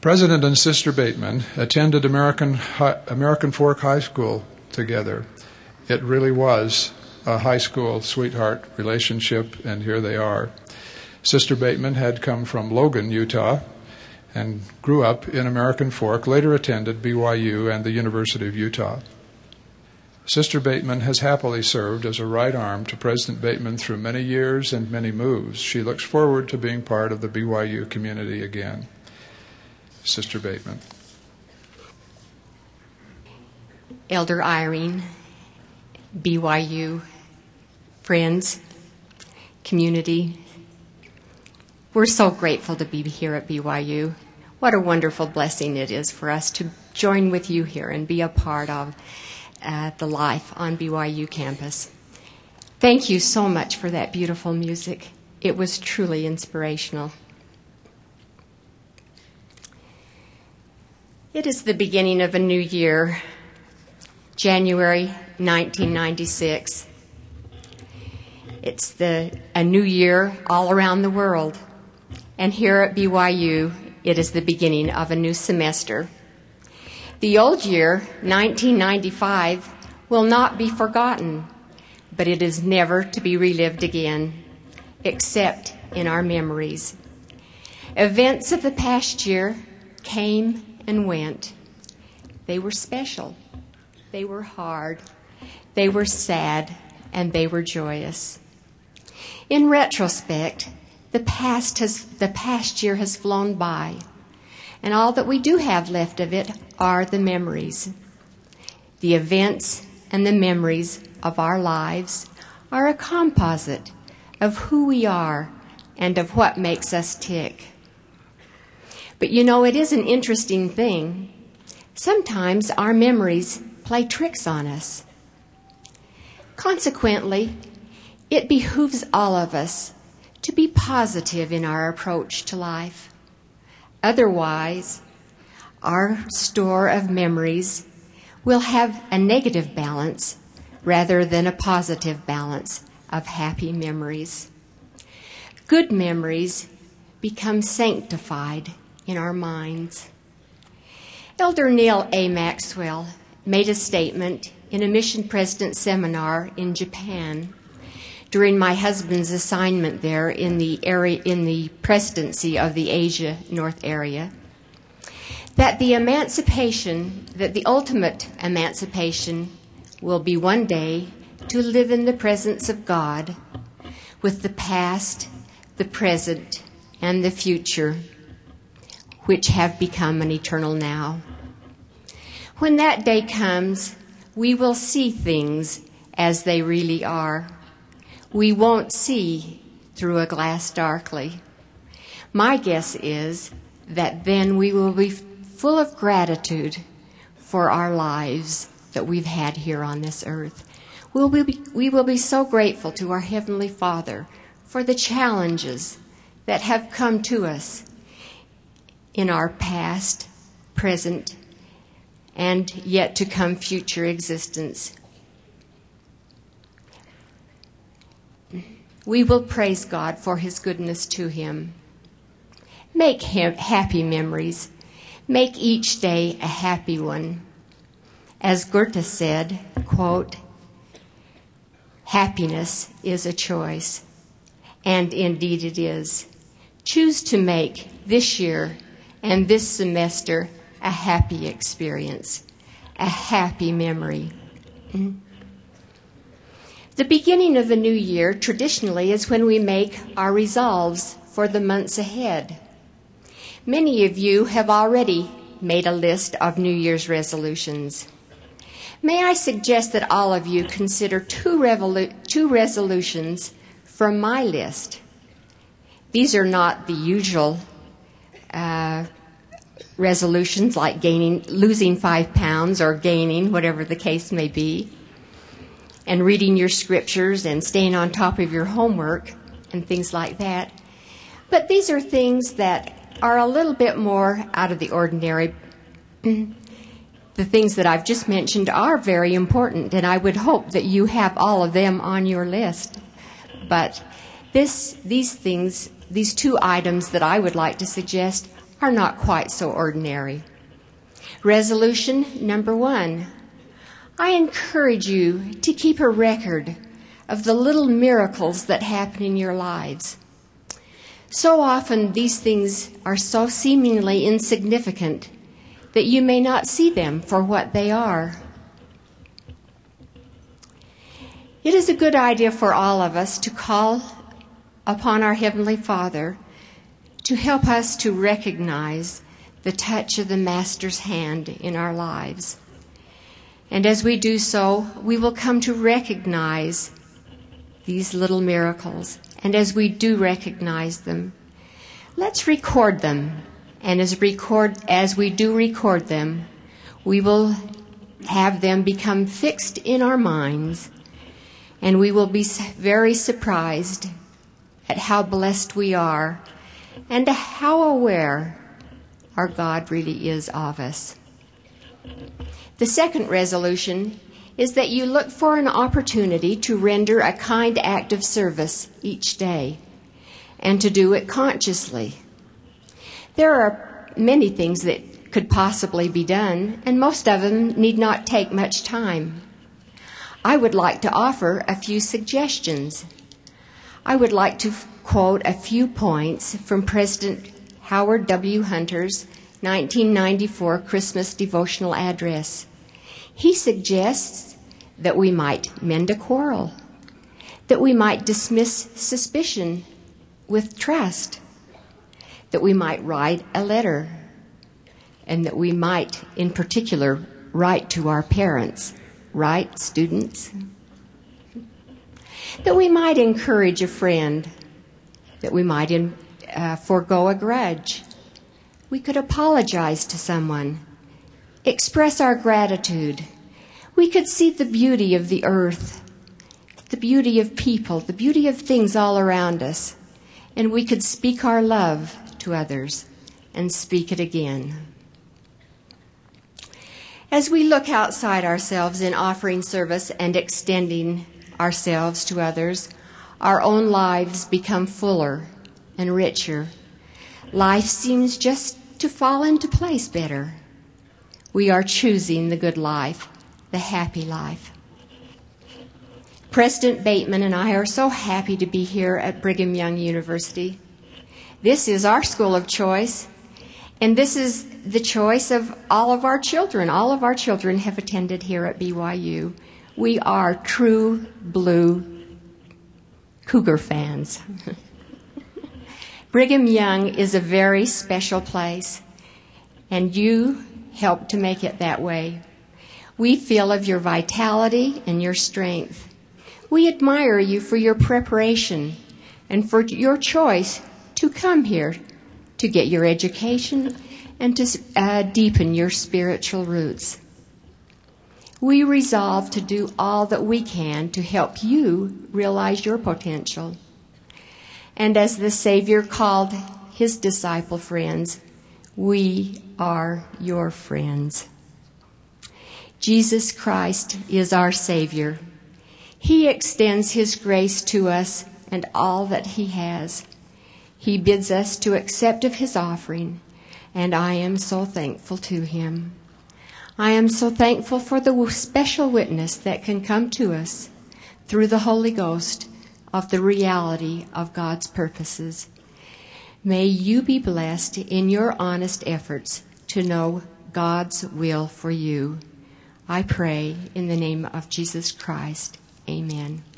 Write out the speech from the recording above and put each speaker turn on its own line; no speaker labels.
President and Sister Bateman attended American Fork High School together. It really was a high school sweetheart relationship, and here they are. Sister Bateman had come from Logan, Utah, and grew up in American Fork, later attended BYU and the University of Utah. Sister Bateman has happily served as a right arm to President Bateman through many years and many moves. She looks forward to being part of the BYU community again. Sister Bateman.
Elder Irene, BYU, friends, community, we're so grateful to be here at BYU. What a wonderful blessing it is for us to join with you here and be a part of the life on BYU campus. Thank you so much for that beautiful music. It was truly inspirational. It is the beginning of a new year, January 1996. It's a new year all around the world. And here at BYU, it is the beginning of a new semester. The old year, 1995, will not be forgotten, but it is never to be relived again, except in our memories. Events of the past year came and went. They were special. They were hard. They were sad, and they were joyous. In retrospect, the past year has flown by, and all that we do have left of it are the memories. The events and the memories of our lives are a composite of who we are and of what makes us tick. But you know, it is an interesting thing. Sometimes our memories play tricks on us. Consequently, it behooves all of us to be positive in our approach to life. Otherwise, our store of memories will have a negative balance rather than a positive balance of happy memories. Good memories become sanctified in our minds. Elder Neil A. Maxwell made a statement in a mission president seminar in Japan during my husband's assignment there in the presidency of the Asia North area, that the ultimate emancipation will be one day to live in the presence of God with the past, the present, and the future, which have become an eternal now. When that day comes, we will see things as they really are. We won't see through a glass darkly. My guess is that then we will be full of gratitude for our lives that we've had here on this earth. We will be so grateful to our Heavenly Father for the challenges that have come to us in our past, present, and yet to come future existence. We will praise God for His goodness to Him. Make happy memories. Make each day a happy one. As Goethe said, quote, "Happiness is a choice." And indeed it is. Choose to make this year and this semester a happy experience, a happy memory. The beginning of a new year traditionally is when we make our resolves for the months ahead. Many of you have already made a list of New Year's resolutions. May I suggest that all of you consider two resolutions from my list. These are not the usual resolutions like losing 5 pounds or gaining, whatever the case may be, and reading your scriptures and staying on top of your homework and things like that. But these are things that are a little bit more out of the ordinary. The things that I've just mentioned are very important, and I would hope that you have all of them on your list. But these two items that I would like to suggest are not quite so ordinary. Resolution number 1. I encourage you to keep a record of the little miracles that happen in your lives. So often these things are so seemingly insignificant that you may not see them for what they are. It is a good idea for all of us to call upon our Heavenly Father to help us to recognize the touch of the Master's hand in our lives. And as we do so, we will come to recognize these little miracles. And as we do recognize them, let's record them. And as we do record them, we will have them become fixed in our minds. And we will be very surprised at how blessed we are and how aware our God really is of us. The second resolution is that you look for an opportunity to render a kind act of service each day and to do it consciously. There are many things that could possibly be done, and most of them need not take much time. I would like to offer a few suggestions. I would like to quote a few points from President Howard W. Hunter's 1994 Christmas devotional address. He suggests that we might mend a quarrel, that we might dismiss suspicion with trust, that we might write a letter, and that we might, in particular, write to our parents. Right, students? That we might encourage a friend, that we might forego a grudge. We could apologize to someone, express our gratitude. We could see the beauty of the earth, the beauty of people, the beauty of things all around us, and we could speak our love to others and speak it again. As we look outside ourselves in offering service and extending ourselves to others, our own lives become fuller and richer. Life seems just to fall into place better. We are choosing the good life, the happy life. President Bateman and I are so happy to be here at Brigham Young University. This is our school of choice, and this is the choice of all of our children. All of our children have attended here at BYU. We are true blue Cougar fans. Brigham Young is a very special place, and you help to make it that way. We feel of your vitality and your strength. We admire you for your preparation and for your choice to come here to get your education and to deepen your spiritual roots. We resolve to do all that we can to help you realize your potential. And as the Savior called his disciple friends, we are your friends. Jesus Christ is our Savior. He extends his grace to us and all that he has. He bids us to accept of his offering, and I am so thankful to him. I am so thankful for the special witness that can come to us through the Holy Ghost of the reality of God's purposes. May you be blessed in your honest efforts to know God's will for you. I pray in the name of Jesus Christ. Amen.